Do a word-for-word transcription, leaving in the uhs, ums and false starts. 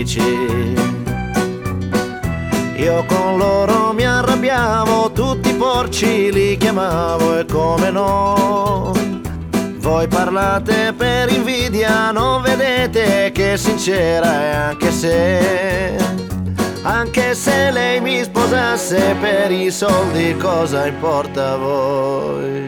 Io con loro mi arrabbiavo, tutti i porci li chiamavo e come no. Voi parlate per invidia, non vedete che sincera è, anche se Anche se lei mi sposasse per i soldi, cosa importa a voi?